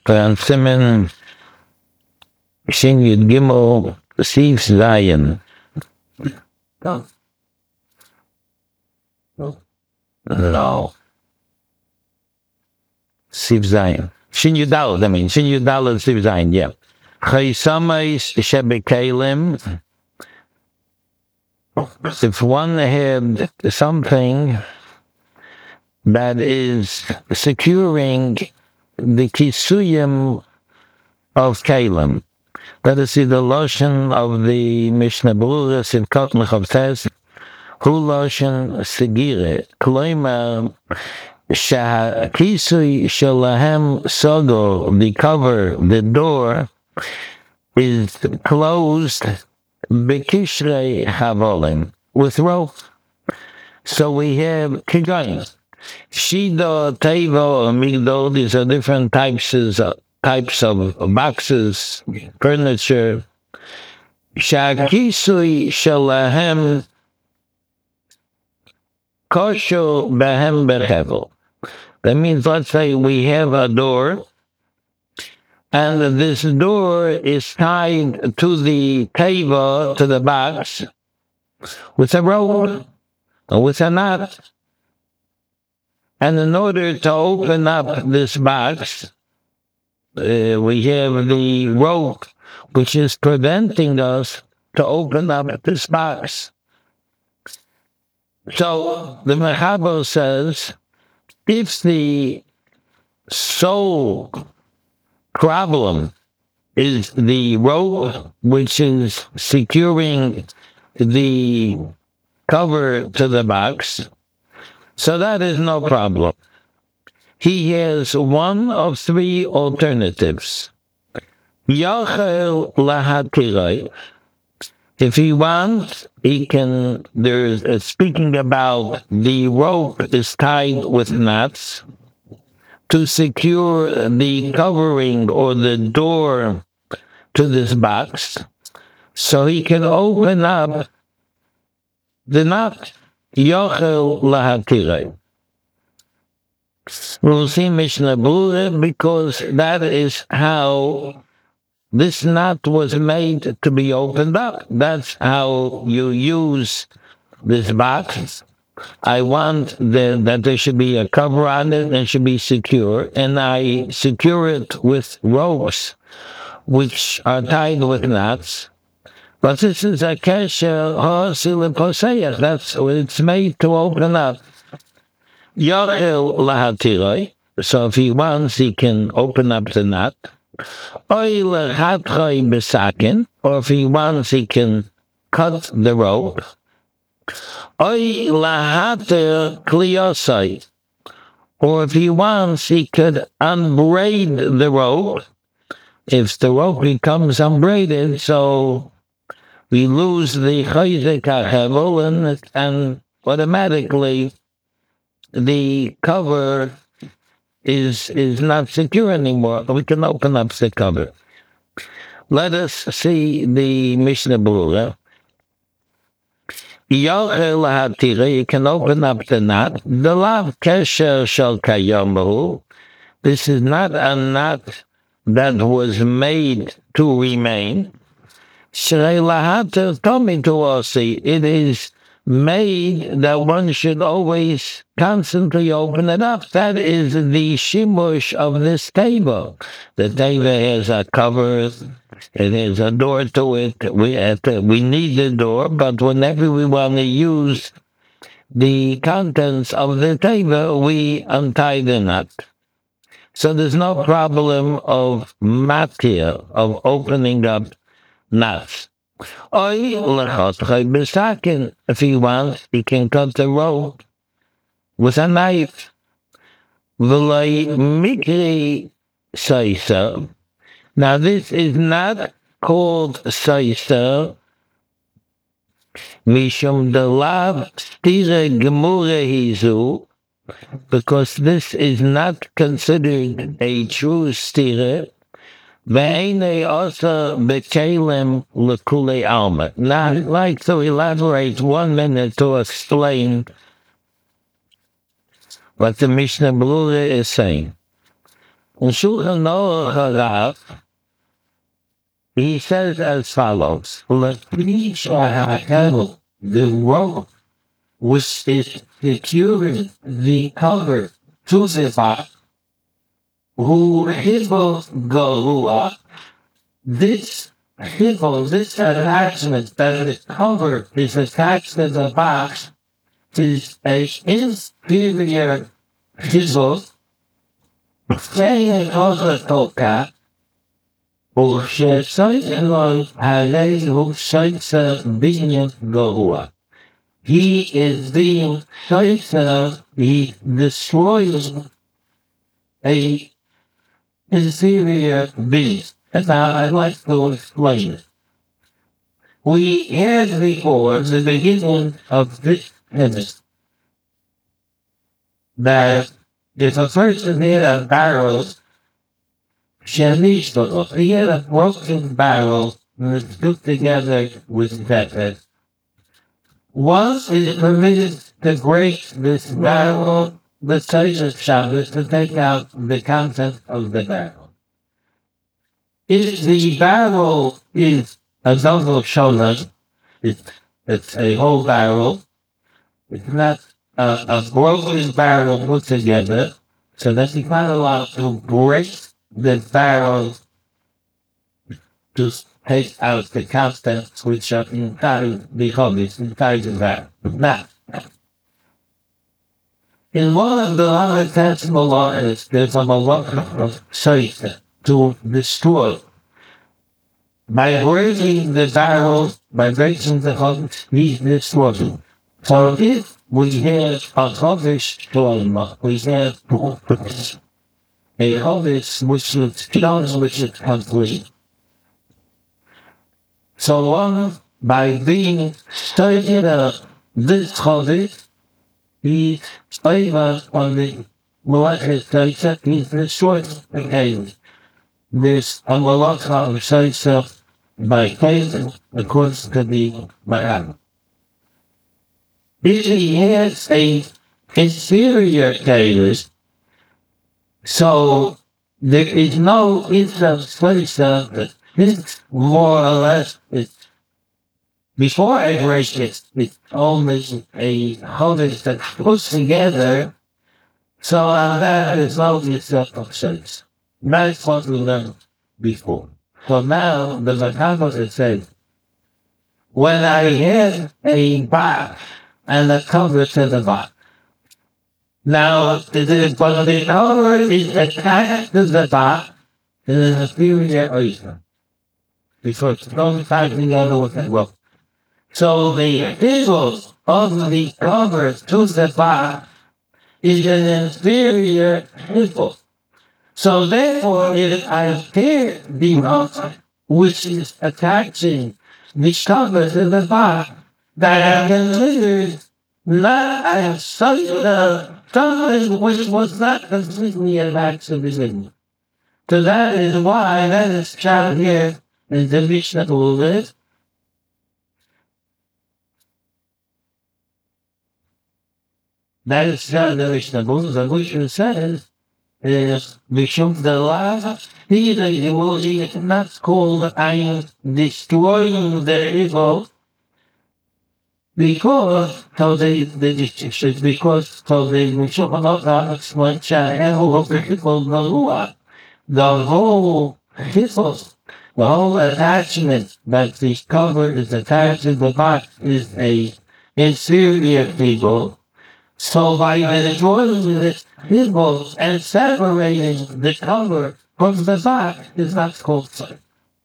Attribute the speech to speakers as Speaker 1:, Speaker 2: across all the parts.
Speaker 1: on Simen Shin Yud Gimel Siv Zion. No. Siv Zion. Shin Yud Dalet, Shin Yud Dalet Siv Zion, yeah. Chaysamais Shebekalim. If one had something that is securing the kisuyim of kalim, let us see the lotion of the Mishnah Berurah Sivkot Mechavtes, Hu lotion segire, kloimer shahakisui shalahem sogo, the cover, the door, is closed bekishrei havolim, with rope. So we have kigayin. Shido, Tevo, Migdol, these are different types of boxes, furniture. Shakisui shalahem kosho behem behevel. That means, let's say we have a door, and this door is tied to the Tevo, to the box, with a rope or with a knot. And in order to open up this box, we have the rope which is preventing us to open up this box. So the Mechaber says, if the sole problem is the rope which is securing the cover to the box, so that is no problem. He has one of three alternatives. Yachel lahatirai. If he wants, he can, there's speaking about the rope is tied with knots to secure the covering or the door to this box, so he can open up the knot. Yochel lahatirai. We'll see Mishnah Berurah, because that is how this knot was made to be opened up. That's how you use this box. I want that there should be a cover on it and it should be secure, and I secure it with ropes which are tied with knots. But this is a kesher ha'asil poseyach. That's what it's made to open up. Yochel lahatirai. So if he wants, he can open up the knot. Oy lechatroi besakin. Or if he wants, he can cut the rope. Oy lahater kliyosai. Or if he wants, he could unbraid the rope. If the rope becomes unbraided, so we lose the chayzik hahevel, and automatically the cover is not secure anymore. We can open up the cover. Let us see the Mishnah Berurah. You can open up the knot. The lav kesher shel kayomahu. This is not a knot that was made to remain. It is made that one should always constantly open it up. That is the shimush of this table. The table has a cover, it has a door to it. We need the door, but whenever we want to use the contents of the table, we untie the knot. So there's no problem of matir, of opening up knots. If he wants, he can cut the rope with a knife. Now this is not called saisa, mishum delav stira gemura hizu, because this is not considered a true stira. Ve'ene also bekelim lekule alma. Now, I'd like to elaborate 1 minute to explain what the Mishnah Berurah is saying. Shulchan Aruch, he says as follows: "Let each handle the rope which is securing the cover to the box, who hibble galua. This hibble, this attachment that the cover is attached to the box, is a inferior hibble. Saying Toka, who says something on Hale, who says being Goa. He is being says he destroys a inferior beast. And now I'd like to explain it. We had before the beginning of this tennis that if a person had a barrel, he had a broken barrel and was put together with pepper. Once it is permitted to break this barrel, the size of Shabbos to take out the content of the barrel. If the barrel is a double shoulder, it's a whole barrel, it's not a broken barrel put together, so that you not allowed to break the barrel to take out the contents which are inside the hobbies, inside the barrel. Now, in one of the other tangible laws, there's a lot of Satan to destroy. By breaking the barrel, by breaking the hobbies, he's destroyed. So if we have a hobbies storm, we have a hobbies which is done, which is complete. So long by being started up this hobbies, he favors on the Malachi he's destroyed again. This on the Malachi says by faith according to the Bible. If he has a inferior case, so there is no instance that this more or less is before I break it, it's only a harvest that's put together, so that is no instance. That's what we learned before. So now the Bible says, when I had a box and a cover to the box. Now, the cover is attached to the box in an inferior area. Because don't tie together with the rope. So the handle of the cover to the box is an inferior handle. So therefore, it appears the rope which is attaching the cover to the box that I considered not something which was not completely attached to the beginning. So that is why that is shown here in the Mishnah a little bit. That is shown in the Mishnah. The Mishnah says, is Mishum the law, either you will be not called I am destroying the evil, because so the Mishum Allah explains the whole people, the whole attachment that the cover is attached to the box is a inferior people. So by destroying the people and separating the cover from the box is not called sin.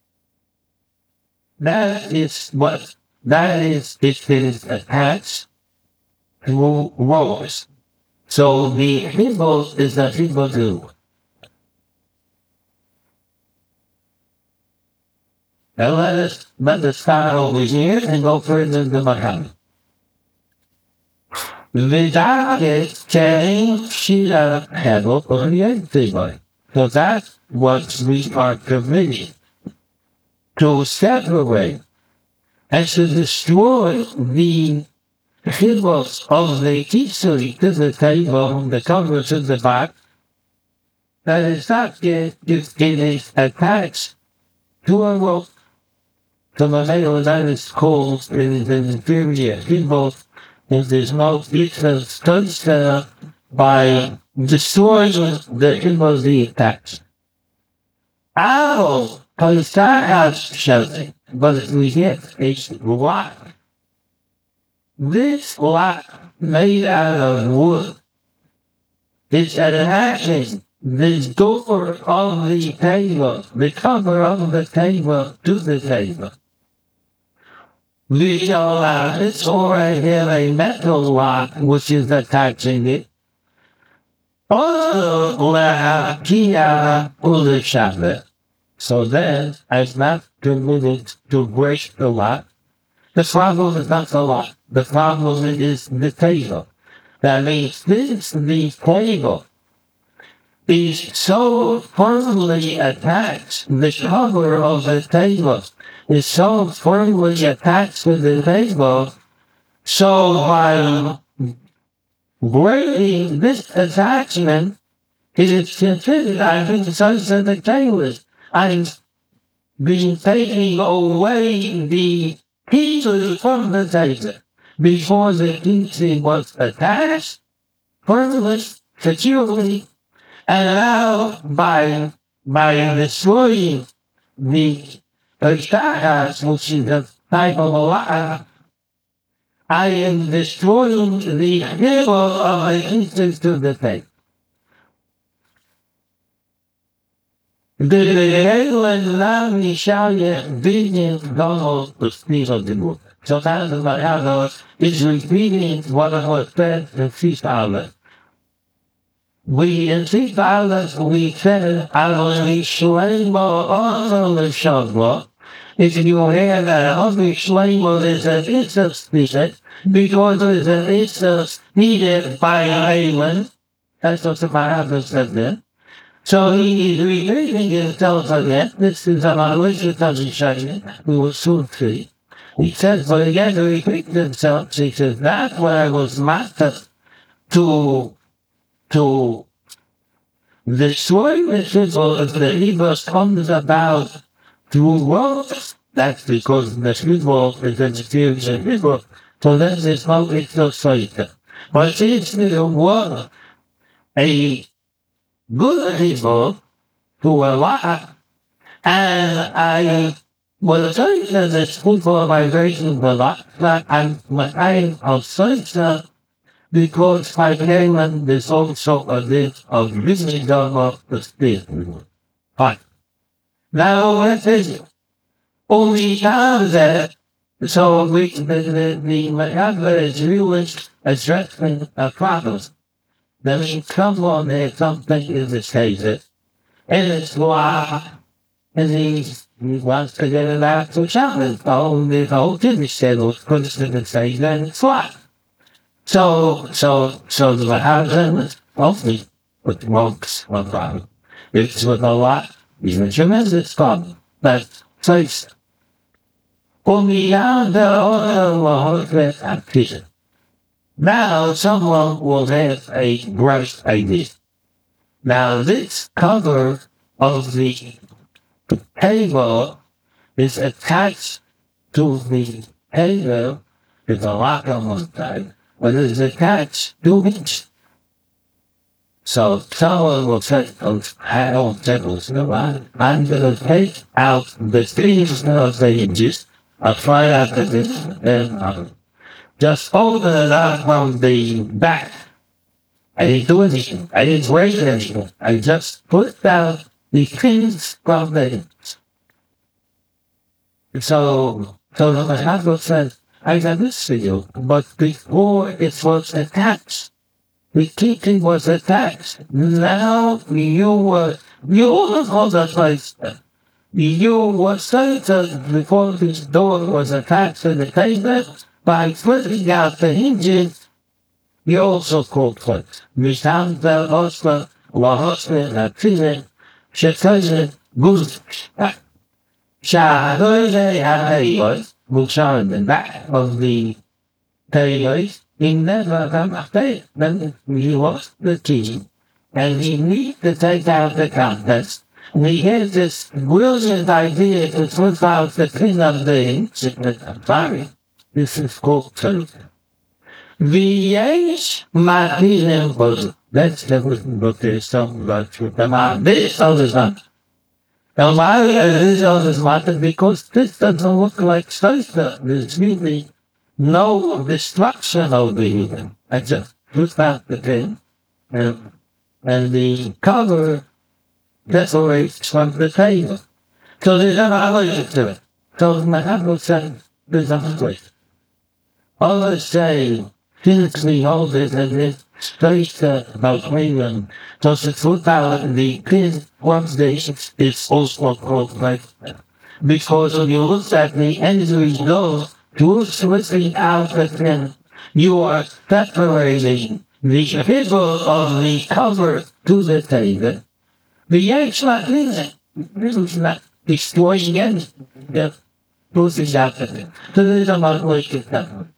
Speaker 1: That is it is attached to rows. So the people is the people do. Now let us start over here and go further into Muhammad. Without change Shira Hebel oriented. So that's what we are committed to separate and to destroy the symbols of the history to the table, the cover to the back, that is not yet, it is attached to a rope to the middle that is called in the inferior people. It is not because touched by destroying the inwardly attached. Ow! Because that has something, but we get a lot. This lot made out of wood is attaching this door of the table, the cover of the table to the table. We allow this or I have a metal lock which is attaching it. Or Kia Ulishabe. So then, as not permitted to break the lock, the problem is not the lock. The problem is the table. That means this, the table, is so firmly attached, the cover of the table is so firmly attached to the table, so while breaking this attachment, it is considered, I think, such that the table I'm being taking away the pieces from the table before the pieces was attached, firmly, securely, and now by destroying the stars, which is the type of a lie, I am destroying the level of the pieces to the table. De regla mieszanie wynik do spisa dymu. So that's about how it's repeating what was said in Freestyle. We in Freestyle, we said, I will slain on the show. If you hear that other slain is an instance needed, because it's an instance needed by an island, that's what the Bible said there. So he is repeating himself again. This is an unwished conversation we will soon see. He says, but again to repeat himself, he says, that's what I was mastered to destroy the symbol of the evil comes about through words. That's because the symbol is an experience of evil. So that is how it's illustrated. But it's the word, a good people who were alive, and I was saying that the spiritual vibration were like that, and I was saying that because my payment is also a bit of living of the spirit. Fine. Now, what is it? Only now that, so the Mahatma is really addressing a problem. Then we come on there, something is the case, and it's why, and he wants to get it out to challenge. Oh, the whole Disney channel puts it in the same, and it's why. So the house mostly with monks on problem. It's with a lot, even tremendous problem. But first, only now the other with activity. Now someone will have a bright idea. Now this cover of the table is attached to the table with a lock on one side, but it is attached to it. So someone will say, I don't tables, no, I'm going to take out the things of the hinges, I'll try after this, and just open it up from the back. I didn't do anything. I didn't raise anything. I just put down the pins from the hinges. So the husband said, I got this for you, but before it was attached, the teaching was attached. Now you were all the place. You were certain before this door was attached to the table, by flipping out the hinges, you also called clicks. Mishandel Osler, Lahosler, Natrilen, Shetazen, Guz, Shahode, Hayos, Bushan, in the back of the tailors, he never come up there. Then he lost the key and he needs to take out the contest. And he has this brilliant idea to flip out the pin of the incident. I'm sorry, this is called truth. VH Martin was that's the book there's something about truth. This other one. Now why is other Martin? Because this doesn't look like stuff. There's really no destruction of the human. I just flip out the pin and the cover separates from the table. So there's an allergy to it. So my uncle said, there's a place. Others say, since we hold it and it's straight about Cleveland, so the football, the pin once days is also called like that. Because when you look at the end result, you're switching out the pin. You are separating the people of the cover to the table. The eggs not leaving. This is not destroying anything. The losing out of it. So there's a lot of ways to come.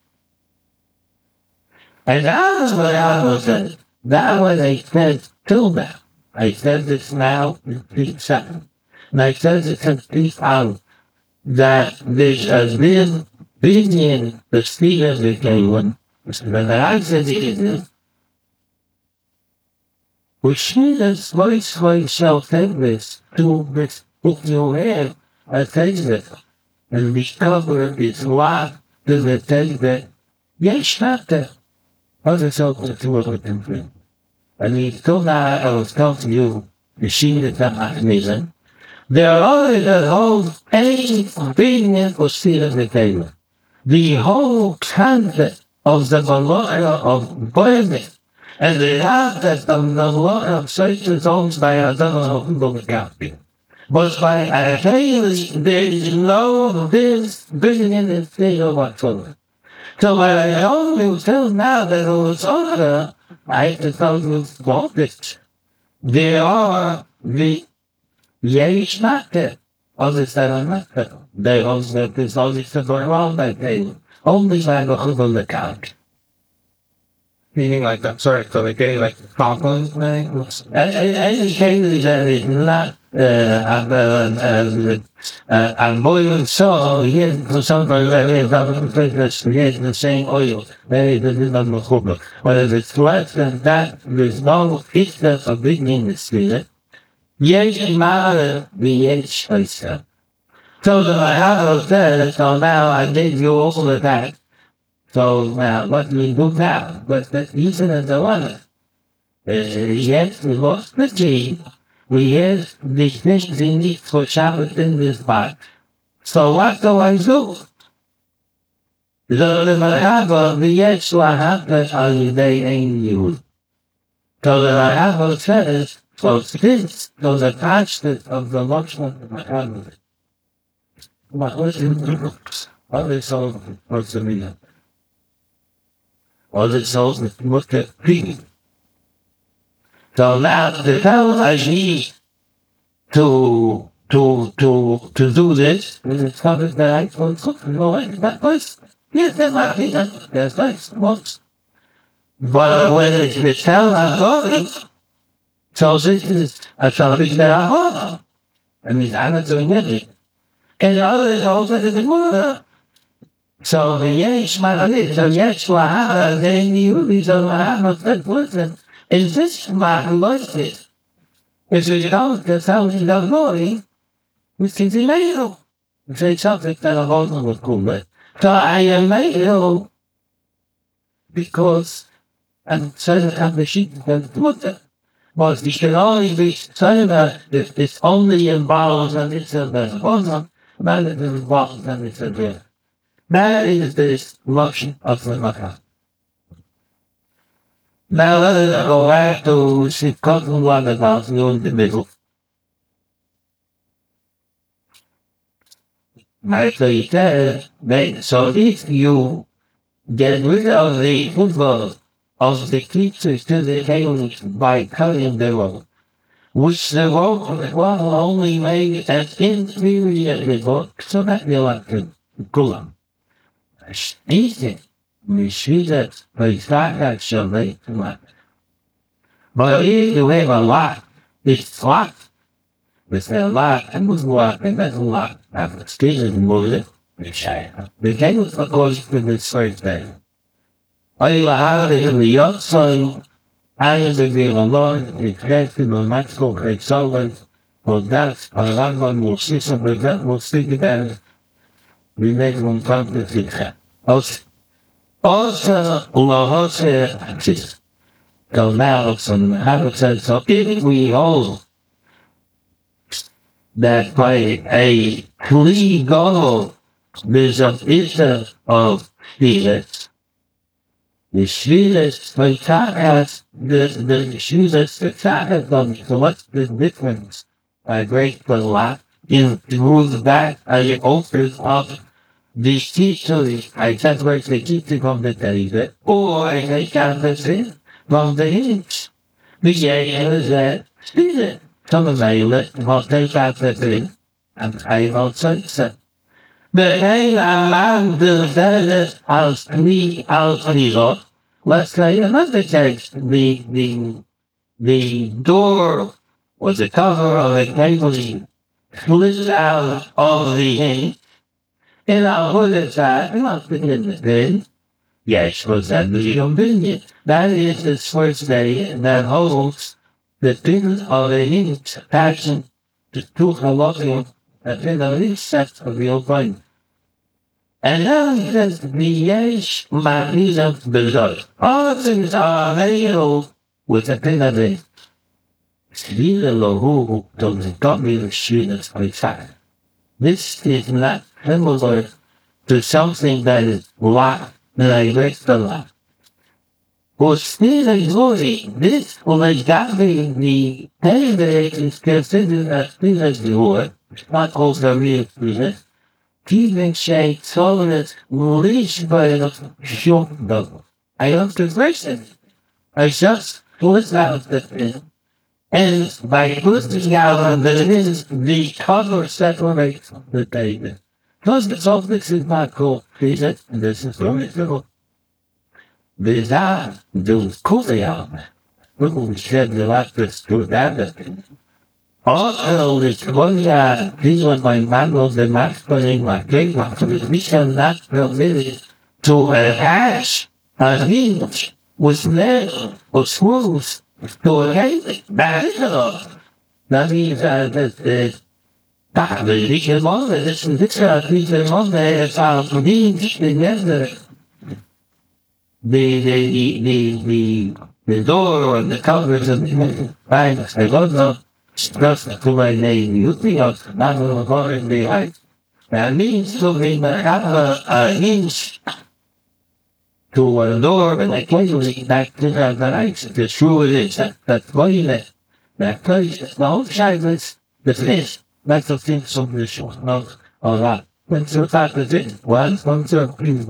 Speaker 1: And that's what I was saying. That was I said till now. I said this now in 3 seconds. And I said it to speak out that there's a billion the speed of the game. And I said it is. We see this voice for yourself this to this book you have a taste and discover its life to the taste that yes, not that other self to work with them. And he told I was telling you the see that mechanism. There are always a whole any convenience for seat of the table. The whole concept of the value of burning. And the concept of the law of such is owned by a double account. But by a daily, there is no this business in state of whatsoever. So what I only tell now that it was over, I have to tell you about this. There are the yes, not that. Others that are not that. They also have this all this going on that they only by the double account. Meaning like that, sorry, so they gave like problems, any cases that is not, I'm boiling so, here, for somebody that is the same oil, maybe this is not the problem. But if it's less than that, there's no business of big industry, yes, matter, the yes, myself. So that I have said, so now I gave you all of that. So now, what we do now, but the reason is the one. Yes, we lost the key. We have the things we need for Shabbat in this box. So what do I do? So if I have the yes, so I have that holiday ain't used. So that I have a says, so this, so the constant of the Lordship of my family. What was in the books? What is all what's the meaning? All the souls that look at people. So now the tell I need to do this, and it's something that I told something going that was yes, that might be that's nice most. But when it's the tell I'm going, so this is a something that I want. I mean I'm not doing anything. And the others also is the mother. So the yes, my lips, so yes, then you so I have that person. Is this my life? If you don't, that's how you don't know me. Which is illegal. Say something that I wasn't was cool with. So I am illegal because I'm trying to have the sheep and put it. But it can only be saying that if it's only involved and it's a person, not if it's involved and it's a death. That is this motion of the matter. Now let us go back to see cotton one about you in the middle. Actually said that so if you get rid of the football of the creatures to the tables by cutting the rope, which the rope will only make an inferior result so that you have to go on. Easy. We see that we start actually But if you have a lot, it's lot. It's a lot, and was lot, and that's a lot. After stealing music, the game was supposed to be Thursday. I had in the outside, I had to be alone, exactly the Mexico Creek Sullivan, for that, a lot of them will see some of that, will see that, we make them come to see that. Also, Jose, so now some habitats, so if we hold that by a legal disappearance of Felix, the Felix, the has the Felix, the has them. So what's the difference? I break the lot in rules back I offers of the teachers. I separate the teacher from the David, or I take out the sin from the hinge. The idea is that Felix. Some of my list what they got the thing, and I also said, but hey, I'm the house, me, house, legal. Let's say another case. The door was the cover of a table, split out of the hinge, and I put it aside, and I put it in the bin. Yes, was that the opinion? That is the first day that holds the things of the hinge passion to talk a lot of in the least set of your brain. And now he says, the yes, my reason below. All things are available with a thing of it. These are the who don't got me the students by time. This is not similar to something that is locked that I read the lock. For still ignoring this will exactly the candidate is considered as still as the word, not also real business. Keeping shade solidness least by the short double. I have to question. I just put out the thing, and by putting out that it is the cover separates the data. Because the office is not called business, and this is very little. These are those coffee out. We said the last to that. Also, this one guy, this was my man was the masculine, my great one, we shall not permit to a hash, a hinge, was there, or smooth, to a hate, that is all. That means that the religion of this religion of the hinge, the door and the covers and the banks, I don't know. Stuff to my name, you think of not going behind. That means to be have a hinge to a door and I tell you that the lights, the true it is, that toilet, that place, the outside is the fish. That's the thing some of show, no, or that. When so that is it, once, please,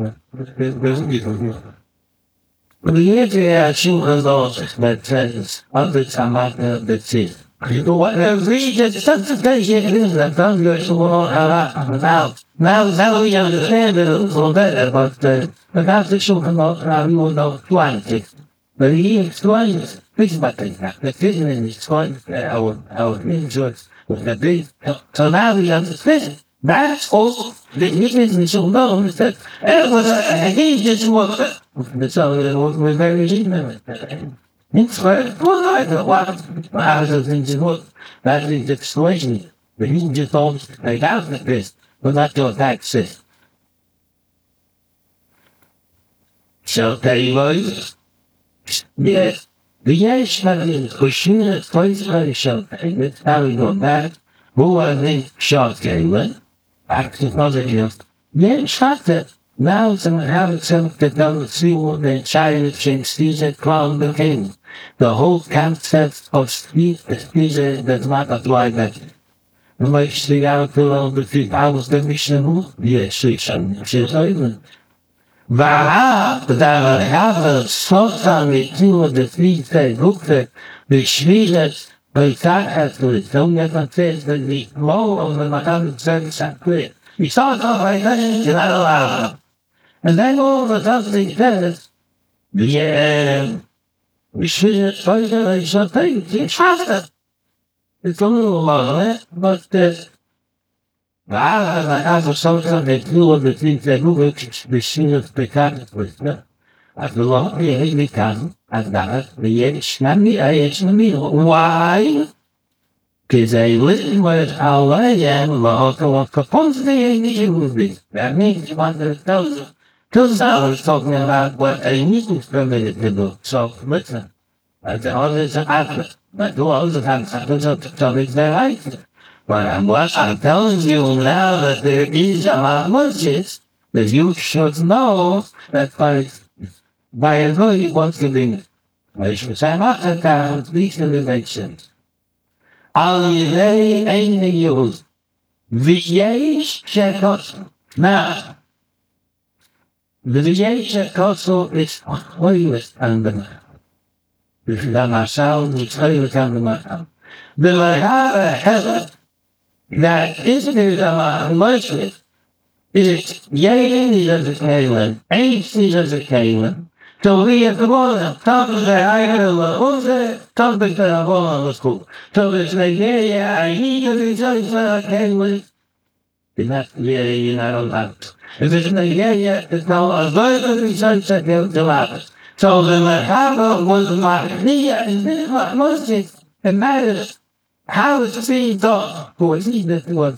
Speaker 1: but the idea shoot of those that says, other time after the sea. You know what? We just say it is that I'm going to go now we understand it a little better, but that's the show from we will know twice. But he explains this matter, the vision is going our interests with the big. So now we understand. That's all the business will know is that it was he just was so it was very ignorant. It's like, well, I don't want to think it was. That is the situation. But he just told like out of this, but not your taxes. So they was, yes, the yes, I mean, we should have twice very short. That's how we go back. Who I think short game, right? Back to positive. Yeah, shot that. Now some have some that don't see what the child thinks these are called the king. The whole concept of speech does not apply that. Makes the outflow of the feet out of the mission. Yes, she's even. But that have a sort of the two of the feet that look at the Swedish, but that has to it. Don't ever say that the low of the Madame Sense are clear. We saw it like that, and I allow. And then all of a sudden he says, yeah, we should have tried something. It's faster. It's a little longer, but I was something that two of the things that move the scene of the cat with the at the long the can at that the edge nanny I it's me why? Because I listen with how I am lot of constantly movie. That means 100,000. Because I was talking about what I need from it to do. So listen. That's all this happens. But do all the times happens up to tell me their life. But I'm telling you now that there is a lot of messages that you should know that by a very once giving I should say not that down these innovations. I'll lay any use. VA check out. Now the VA check also is always under. This is on ourselves, we tell you to the the Lahara heaven that isn't it a mercy. It's yea, as a Caleb, AC as a Caleb. So we have to go on top of the higher who's the topic that I'm going on the school. So it's like, yeah, I need to be so Caleb. It's not really, you know, that. If it's like, yeah, it's now a verbally sunset to laugh. So the Lahara was my idea, and this was mercy. It matters. How is the dog who is needed was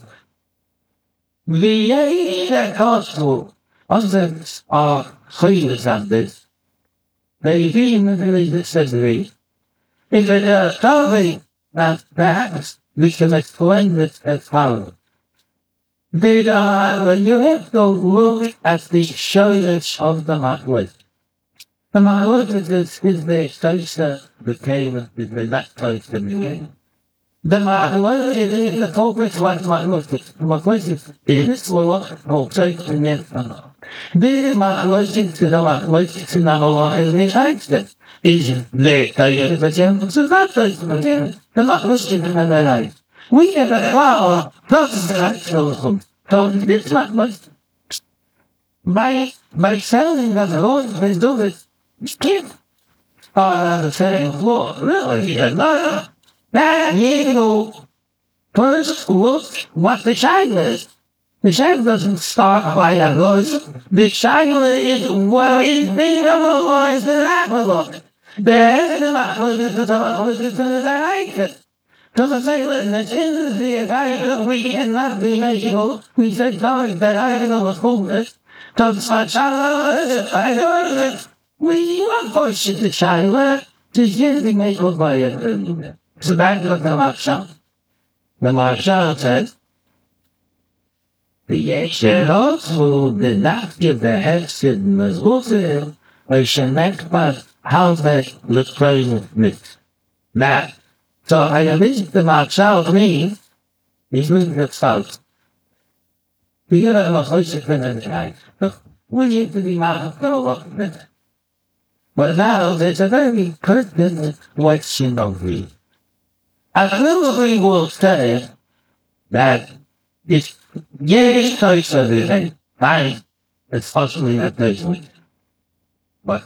Speaker 1: the that hospital others are serious at this. They vehemently disagree. If it is something that perhaps we can explain this as follows. When you have to look at the shoulders of the Mahmoud. The Mahmoud is the social, the cave, is the that place in the game. The Mahmoud is the focus what my question is what will take the next one. This Mahmoud is the Mahmoud is not alone in the accent. Is there, the gem, so that's the Mahmoud is in the life. We have a flower, that's the actual home. So this Mahmoud, by selling the Lord, they do it. Skip. The same floor, really, that you first look what the child is. The child doesn't start by a voice. The child is what is the other voice that I look. There's the voice that I like. Doesn't say, listen, it's in the entire we cannot be magical. We say, sorry, that I know what's homeless. Doesn't say, I know it. We want voice the child. Just using magical by it. So back to the Marshal. The Marshal says, the ancient also did not give the heads in the Muslim, or shall not but how they look present. That, so I visit the Marshal means, he's moving the south. We got a voice in the night. We need to be Marshal. But now there's a very pertinent question of me. I probably will say that it's yes, choice of it, fine, it's possibly not person. But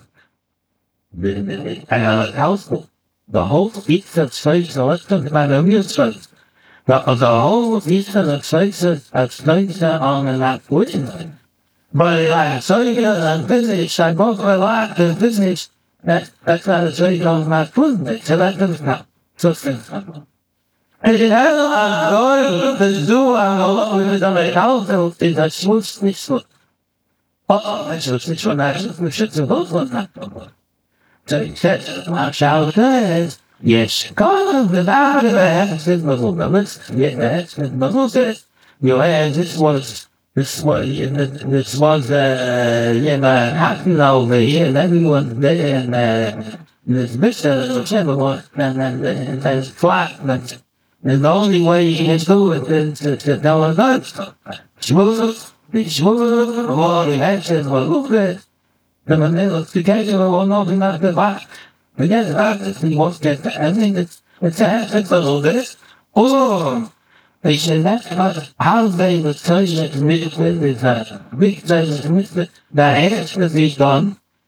Speaker 1: the household, the whole piece of choice, so let's talk about a real choice. The whole piece of choice on and not witness. But I saw you on business, I both a lot of business, that's not a choice on not witness, so that doesn't count. So things happen. And it has a lot to do with the house is a smoothly slow. I should say, so nice, we should suppose on that. So he says, my child says, yes, God, without the hands in the moments, yet the hands in the moments, your hands, this was, you know, happening over here, and everyone there, and this Mr. Whichever and there's flat, and the only way you can do it is to tell a God. Smooth, all the actions will look good. And when they look together, will not be not the back. Forget about it, he wants to get that. I think it's a little bit. Oh, they said that's not how they would tell you that the music is a big size of music. The hands that he's done.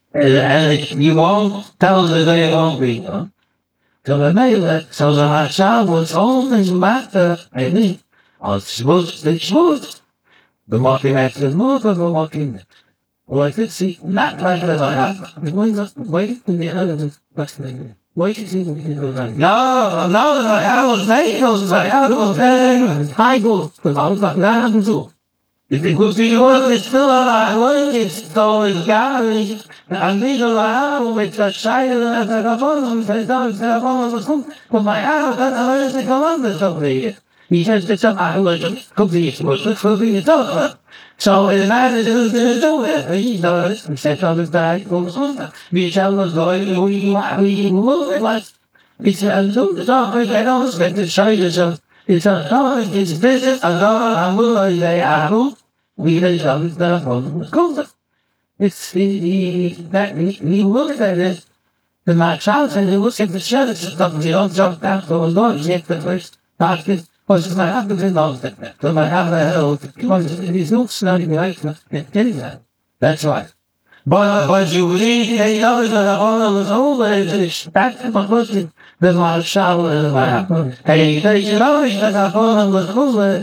Speaker 1: and you won't tell the they won't be. So the neighbor, so the child was always matter, I think, on smooth. The walking after more of the walking. Well, I could see, not like that I have. I'm going to wait in the other question. Wait to see like, no, I was late, I was there, I go, because I was like, that too. If it was the one that's still alive, it's always Gary. I need a lot with the silence and the bottom, the dogs, the bottom, but my house, and I learned to come on this over here. He says that I was cookies, was the cookies, so it's not to do it. He does, and says on the back, goes on. We tell the boy, we move it like, he says, look, the dog, I don't get the silence of. It's a dog, it's business, a dog, I will say, I hope. We lay down the phone. It's that he looked at it. The my child said he looked at the shutters and stuff. He don't jump down to a Lord yet the first basket was my husband in law. So my husband he's not snotty like that. That's right. But you read they always all of us over that's my husband. Then my child and my husband. Hey, they always all of us over.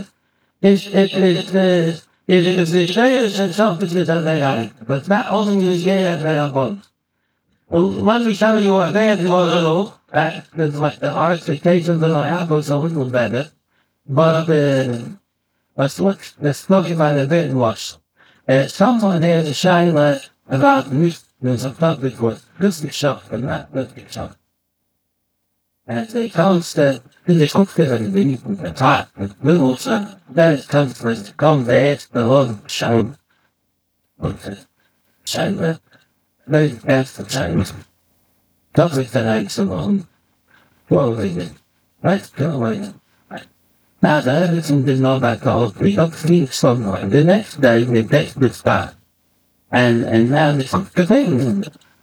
Speaker 1: It is the players and something that they are, but not only is there they are both. Well, once we tell you what they have to go, that is what the expectations of the apple is a little better. But let's look at the bit was. Someone there to shine light about there's a public with this is shock and that is shock. And they constant in the cockpit and the top with little son. That is comfort to come there to the Lord shine. Okay. Shine very fast the time. Topic that I so long. Well, let's go away. Now that everything did not back off, we got sleep somewhere. The next day we take the start. And now it's the thing.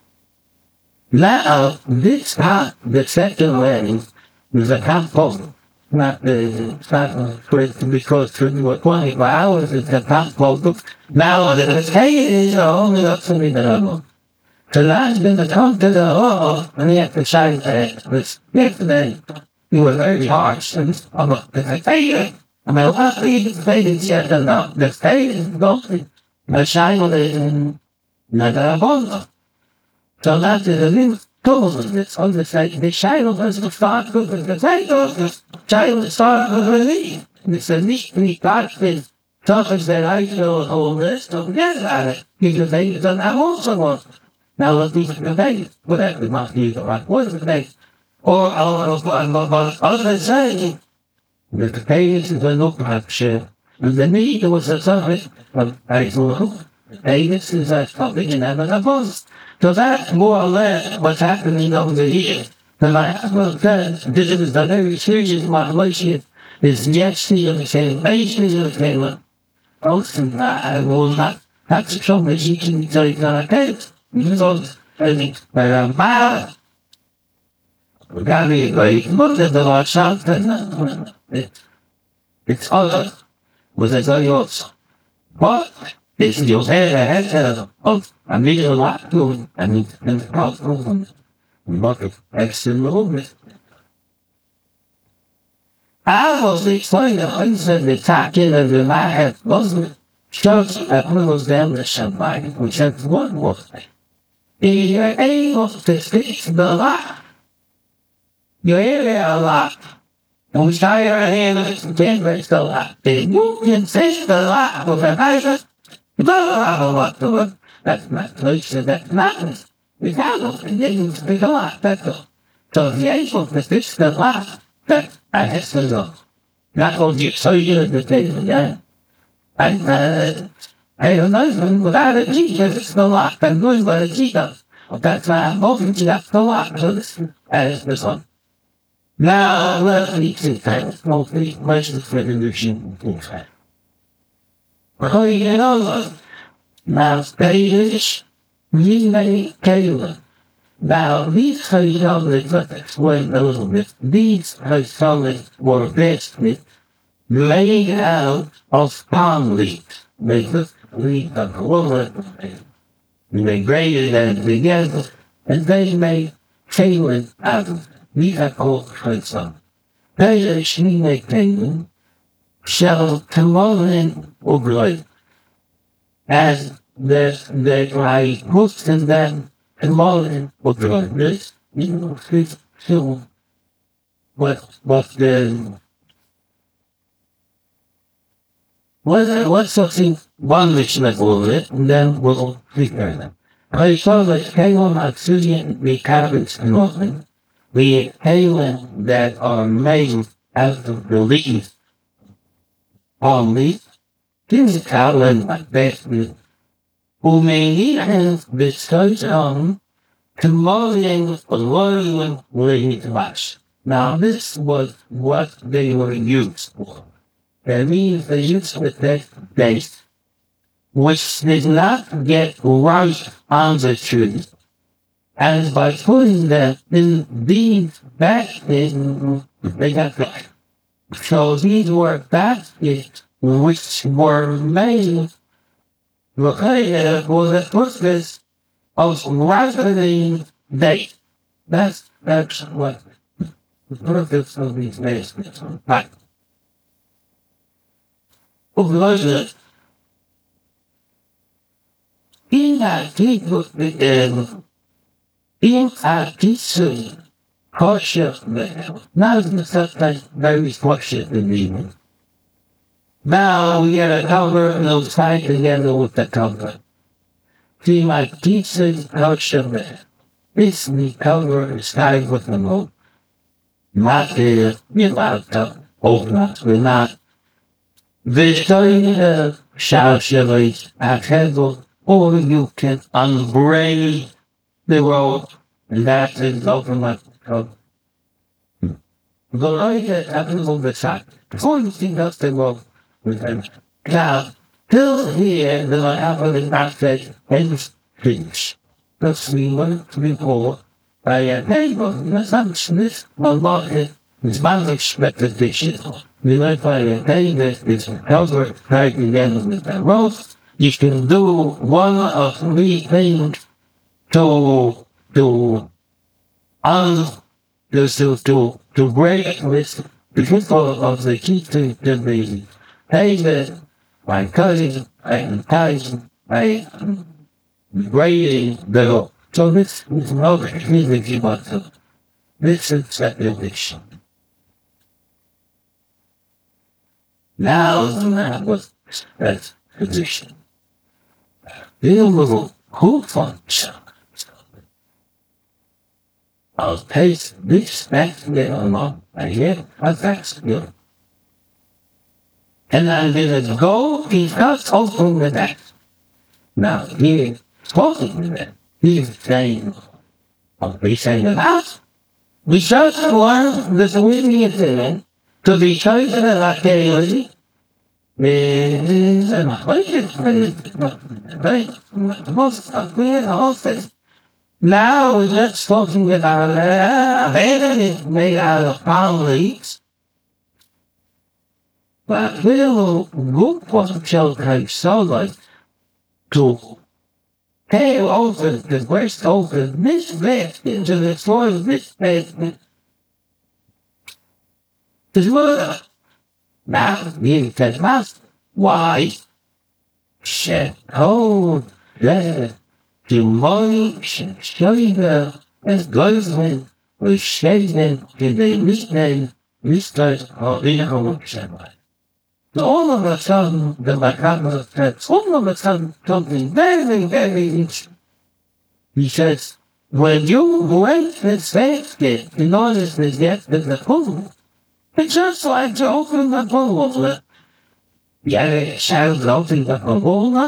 Speaker 1: Now, this part, the second wedding, was a couple, not because we were 24 hours, it's a couple. Now, the potatoes are only up to me the level. So last been the talk to the hall, and the exercise that was yesterday. We were very harsh, and about the potato. And I was reading the potatoes yet, and the potatoes going. The shine is another ball. So that's the little told it's on the side. The child has to start with the potato. The child starts with the leaf. It's a neat practice. Topics that I feel whole list of get at it. Because they don't have also one. Now let's do the potato. Whatever must be the right word of the potato. Or other say the potatoes is a look like shit. And the need was a summit of a potatoes is a topic in another post. So that's more or less what's happening over the years. And I have said, this is the very serious violation. Is yes, the same basis of the and I will not have to show me you can take on a case. Because I think that I'm bad. We got to be great. Look at the Lord shout. It's other. Was it yours? What? This is your head. Oh, I need a lot to I need to talk to them. But absolutely. I was explaining the things that the talking of the life wasn't just that was down to somebody which had one was. If you're able to fix the lot, you hear it a lot. And we try our hands to generate the lot. Then you can fix the lot with a knife. That's not close to that madness. We have to continue to be a lot better. So if you're able to fix the lot, that has to go. Not only so you to take it again. And I don't know, without a Jesus, it's the lot. I'm going by the Jesus. That's why I'm hoping to have the lot. So this is the one. Now, let me see that. Mostly, most of the resolution is that. Oh, you know, now, Spanish, we may Taylor. Now, these hydraulic buttons were a little bit. These hydraulic were basically laid out of palm leaves. They just leave a roller. they braided them together, and they made Kaelin out of miracle for some. Later she made Kaelin shall Kamolin Ugloi, as they I hooked in them Kamolin Ugloi. This is film what the what's something wondrous over it, and then we'll figure them. I saw that Kaelin Atsulian the carrots and often the Kaelin that are made out of the leaves only, this Kaelin like that who may have bestowed on Kamolian Loyal Lady Wash. Now this was what they were used for. That means they used the that base, which did not get right on the tree. And by putting them in these baskets, they got right. So these were baskets which were made for the purpose of ripening dates. That's what the purpose of these baskets are. Right. In addition, cautious now the something very cautious in the evening. Now we get a cover and those tied together with the cover. See my decent cautious this the cover is tied with the mold. Not there, without the open up, we're not. The story of Shao-Shivers at Hegel, or you can unbraid the road, and that is open up the cover. The light that happens on the side, before you see us the road, with them. Now, till here, the apple is not said, and finish. Thus we learned before, by a table, the assumptionist, a lot is my expectation. We learned by a day that is covered tied together with the rope. You can do one of three things to break with the people of the key to the table by cutting and tying by braiding the rope. So this is not really give us this is separation. Now that was that position. The little who function. I'll taste this back there along. I hear a that's good. And I'm gonna go because open with that. Now he's talking with that. He's saying, I'll be saying that. We just learn this winning incident to be chosen as a daily. Now we're just talking with our head is made out of palm leaves. But we'll look for some children so like to tail over the breast over this basket into the floor of this basement. The word now you said master why shit oh there the money showing the as government was shaving in the listening listeners of the whole channel. All of a sudden, the Macabre says, all of a sudden, something very, very interesting. He says, when you wait this basket in order to get to the pool, it's just like to open the pool. Yeah, it sounds open the pool.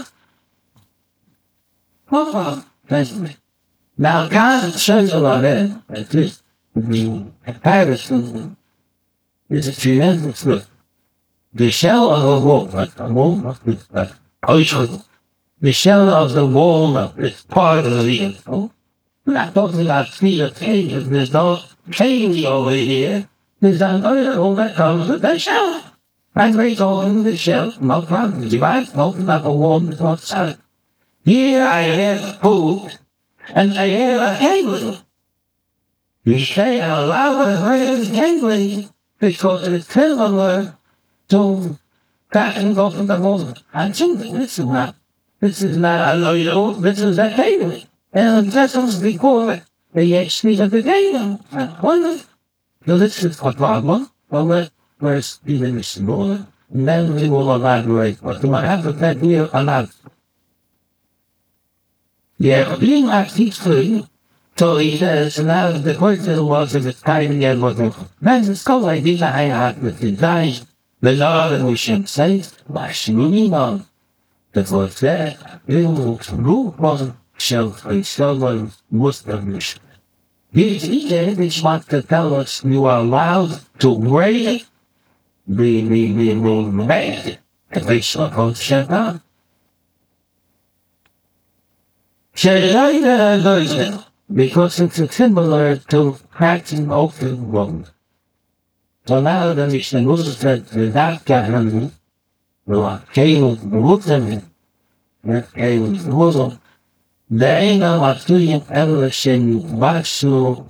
Speaker 1: Now, God says a lot of it, at least the comparison is a tremendous look. The shell of the walnut is the shell of the walnut is part of the info. We're not talking about Peter Cages. There's no cage over here. There's another one that comes with the shell. I break open the shell, no problem. If I open up a walnut outside, Here I have food, and I have a table. You say a lot of words gateway because it's similar to that and go from the world. I think this is not a loyal, this is a gateway. And that's was before the actually of the game. Wonder, this is a problem. Well, where's even this more? And then we will elaborate. But do I have to that here or not? Yeah, being actually free. So he says, now the question was if it's time again was that's the school idea I had with the design. The law that we should say, by swinging on. The first there, it was rule one, shall be someone Muslim. He said, it's want to tell us you are allowed to break the made. If they suppose shut up. Because it's similar to practicing open wound. So now that it's the Muslim that government, the cable Muslim, the cable Muslim, they know what doing everything was so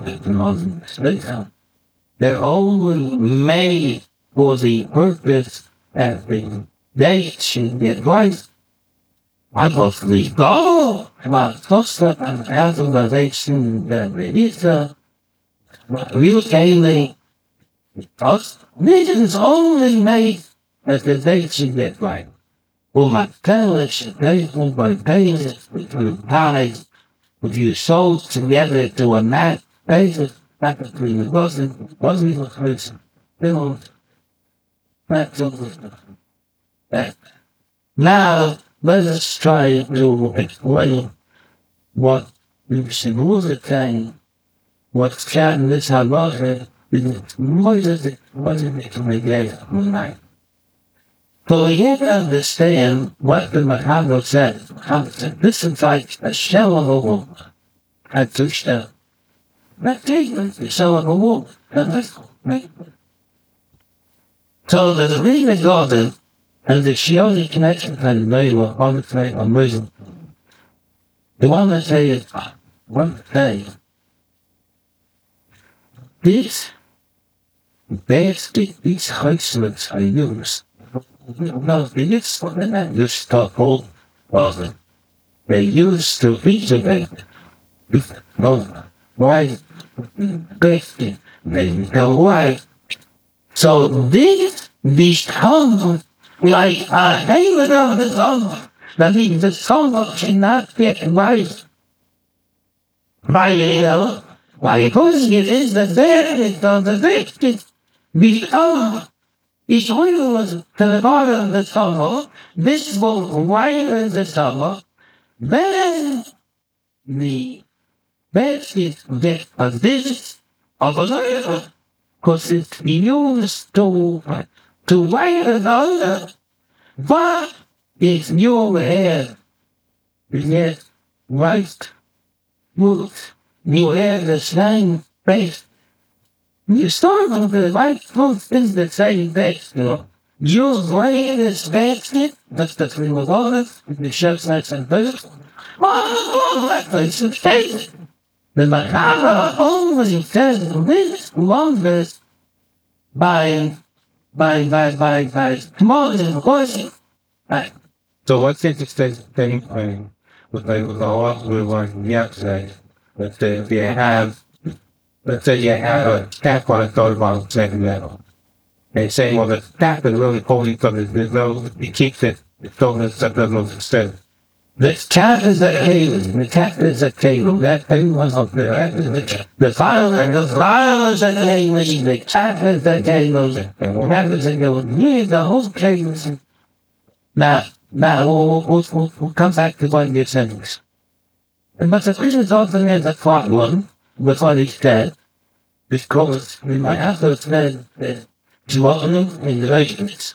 Speaker 1: they're only made for the purpose that they should get right. I was the goal about cluster and organization that is real daily because this only made as the they should get right. Well, my parents, they by pages between ties, if you sold together to a mat basis, that wasn't a person. They don't, that's that. Now, let us try to explain what you should lose a thing, what's chatting this how about it, what is it to make it tonight? So we have to understand what the Mahago said. This is like a shell of a woman. At two shell. That takes the shell of a woman. So the reason garden and the Shioni connection and they were on the plate on reason. The one that says one day these houselets are used. No, they used for the night. This stuff all was they used to beat the bed. No, why? Basically, they know why. So these tongues, like a haven of the tongue, that means the tongue cannot get right. Why? Because it is the verdict of the victim. Because each one was to the bottom of the tunnel, this was wider the tunnel, then the basket get a visit of another, because it's used to wire the other, but it's your head. Yes, right, moves. You have the same face. You start with the right foot is the same base, you know. You lay this basket, that's the three of olive, the chef's next and first. Oh, that place is face. The Macara always says this longest by more than voicing. Right. So what's the thing with the law we want yesterday? Let's say if you have a tap on a third one second level. They say, well, the tap is really holding because it keeps it so it's a little instead. The tap is a cable. The tap is a cable. That cable was up there. The file is a cable. The tap is a cable. The tap is a cable. The whole cable. Now, we'll come back to one of your sentences. But the thing is often as a problem with what he said, because we might have to say that development in relations,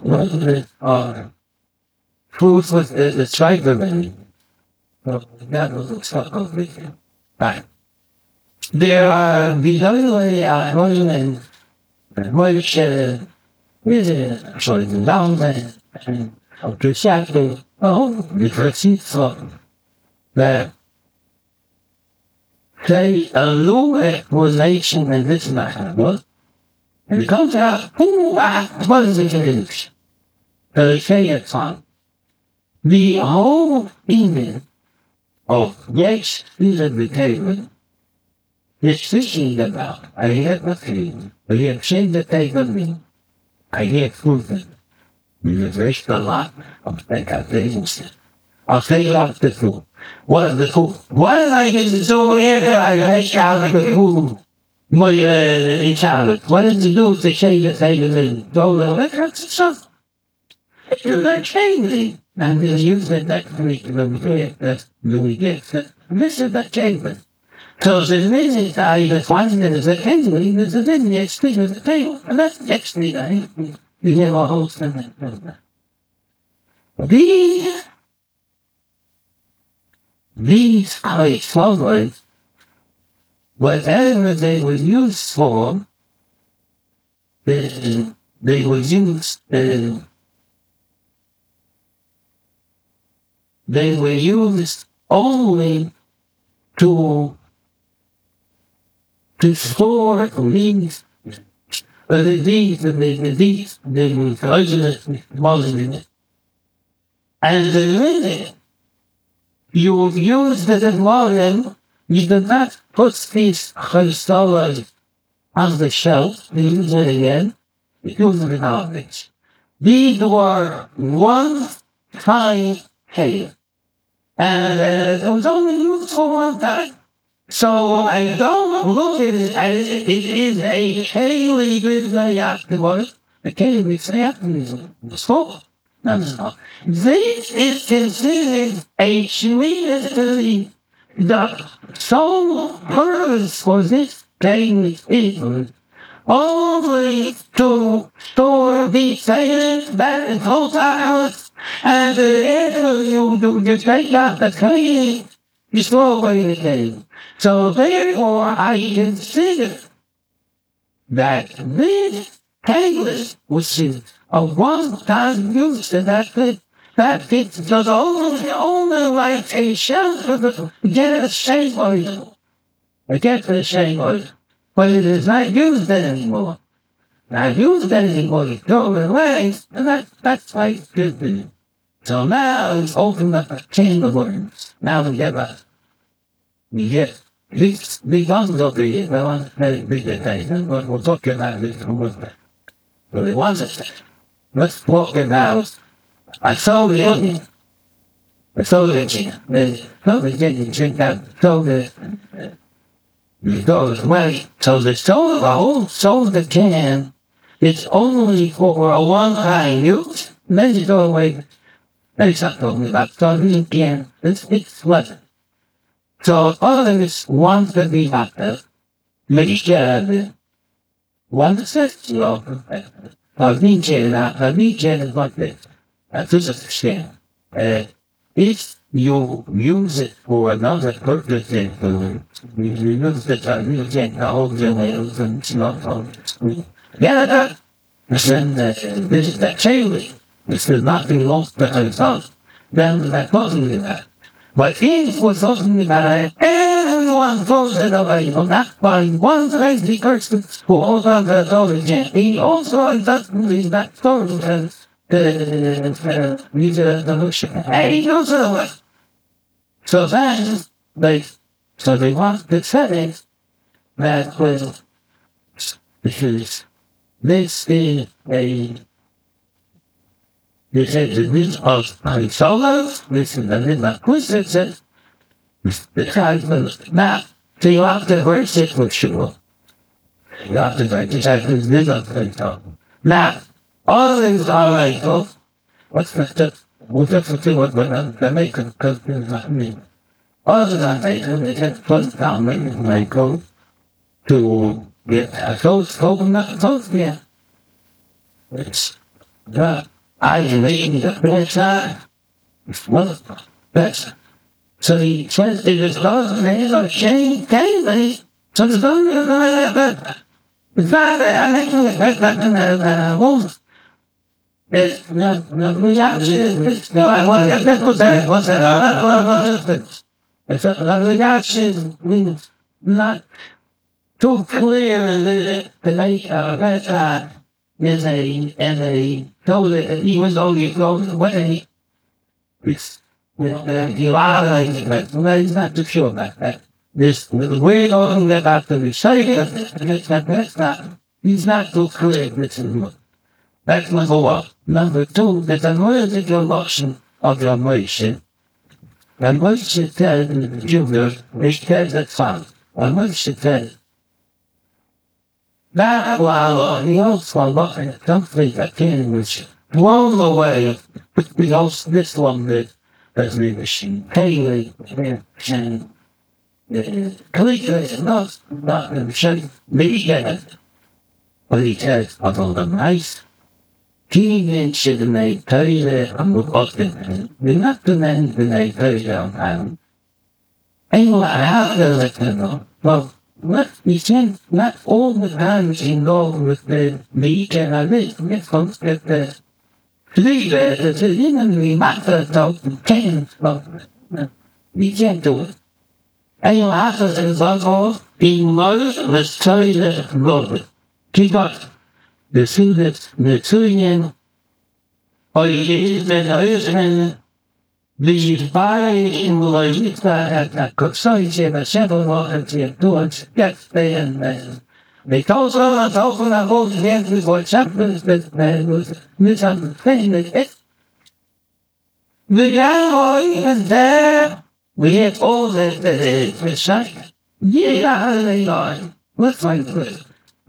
Speaker 1: foods with the tribal. That was a sort of vision. Right. There are the other way I and which is actually down and to shadow the proceeds of that say a low explanation in this matter, and it comes out, what is it? They say it's on. The whole meaning of yes, these are the table. It's thinking about, I have a feeling, I have seen the table me, I have proven. We have reached a lot of things. I'll say off the food. What are the food? What did I get to do here? I reached out of the food. My child, what did you do to say the table and go that's stuff? It's like changing. And they use the technique that we get. This is the chamber. So the minute I find that the handling is the next thing of the table. And that's the next thing I you have a whole thing. These are followers, whatever they were used for, they were used only to store these, and the minute you use the volume, you do not put these Chazal on the shelf, you use it again, you use it knowledge. These were one time hail. And it was only used for one time. So I don't look at it as it is a highly good afterwards. The Kaylee is full. No. This is considered a treatise. The sole purpose for this daily is only to store the things that is hostile, and you take out the cleaning, you throw away the thing. So therefore, I consider that this English, which is a one-time use, and that fits the only like a shelter to get a shame on you. I get the shame on you. But it is not used anymore. Not used anymore. You throw it away, and that's like good. So now it's opened up a can of worms. Now we get these ones over here, they want to play bigger things. We're talking about this movement. But it wasn't. Let's walk it out. I saw the other. I saw the getting drink out. So it goes away. So the whole soda can is only for a one-time use. Then you go away. Then start talking about soda again. It's what. So others want to be happy. Make sure one says you a region is like this. That's just a shame. If you use it for another purpose, you use it to region the whole generation, it's not on yeah, then this is the chailing. This is nothing lost but itself. Then that wasn't that. But if we're talking about everyone throws it away, not by one crazy person who also has origin. He also doesn't read that story as the notion. And he goes away. So then they want to say that this is a this is the list of solos, this is the list of quizzes, the type of map, so you have to verse it for sure. You have to verse it as this list of things. Now, all these are like, what's the stuff? What's the thing what the maker is not me. All of that maker, they just put down my code to get a code, not code, yeah. It's the I believe the better. Well, that's so he says it is God's name of change daily. So the God is that. The Father, I think that won't. It's not reality. No, I want that. What's that? The reaction is not too clear that that is a told that even though you go away, it's you are like that. Well, he's not too sure about that. This weird old that after the that's not. He's not too clear. This is that's number one. Number two, there's a political notion of your emotion. And once you tell the junior, they tell the son. And once you tell that while the also looking at something that came which blown away because this one that has been machine Haley and Kalika not in shape me yet. But he says, although the nice King should make Taylor and look up in the not the man to make Taylor and ain't what I have to let them know. Well, we can not all the times involved with the meat and I live with folks that the leader is the enemy matter of can we can't do it. And you have to involve being murdered with Taylor and Lord. Keep up. The students, the children, or the buying was that could say the several of the doors get there and because of the open the whole hand with what happens that there was misunderstanding it. The guy is there. We have all the site. Yeah, they are. Let's find this.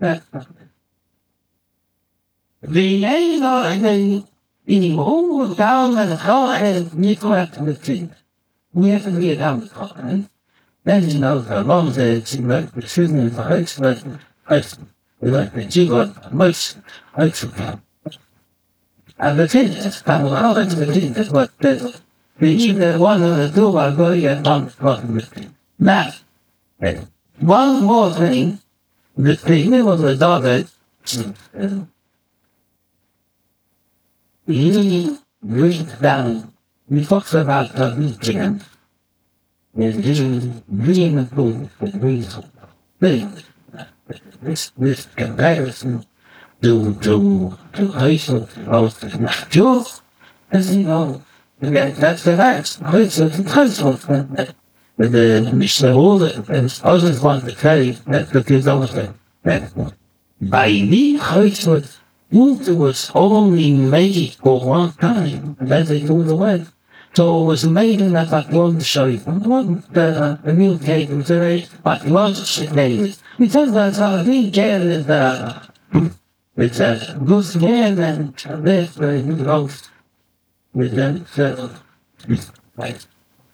Speaker 1: The aid of the whole down and how and neglect the thing. We have to get out of it. Then you know the long days in the shooting of the expert, like the jiggle, most expert. And the thing is, I'm all into the thing is what the either one of the two are going to on the thing. Now, one more thing, the thing was the daughter. He reached down. We talked about the region. There's really a food for reason. This comparison to racial growth not true. As you know, that's the last racial growth. But Mr. Holder and others want to carry that because of that. By me, racial it was only made for one time, and then they threw it away. So it was made in that I wanted to show you. The new cake was very, but was made. Because that's how we get it, it's a good man and this very close with them. So, right.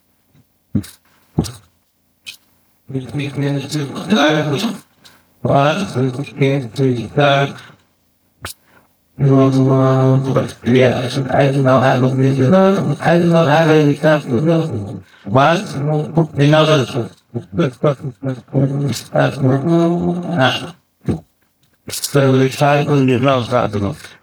Speaker 1: We can do that. But we can't do that. Yeah, I don't know how to do it. I don't know how to do it. What? You know, so we try to do it.